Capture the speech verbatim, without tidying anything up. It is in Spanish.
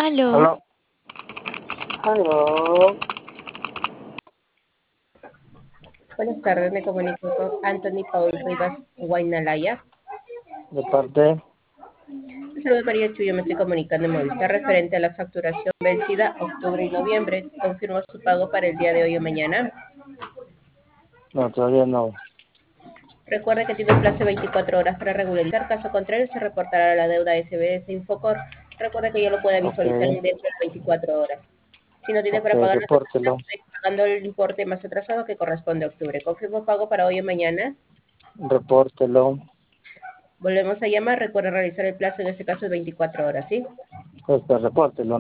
Aló. Aló. Aló. Buenas tardes, me comunico con Anthony Paul Rivas Guaynalaya. De parte. Saludos María Chuyo, me estoy comunicando en Movistar referente a la facturación vencida octubre y noviembre. Confirmo su pago para el día de hoy o mañana. No, todavía no. Recuerde que tiene un plazo de veinticuatro horas para regularizar, caso contrario se reportará la deuda S B S Infocor. Recuerde que ya lo puede Ok. visualizar dentro de veinticuatro horas. Si no tiene Ok, para pagar, no se preocupe, repórtelo. puede ir pagando el importe más atrasado que corresponde a octubre. Confirmo pago para hoy o mañana. Repórtelo. Volvemos a llamar, recuerda realizar el plazo, en este caso de veinticuatro horas, ¿sí? Este, repórtelo.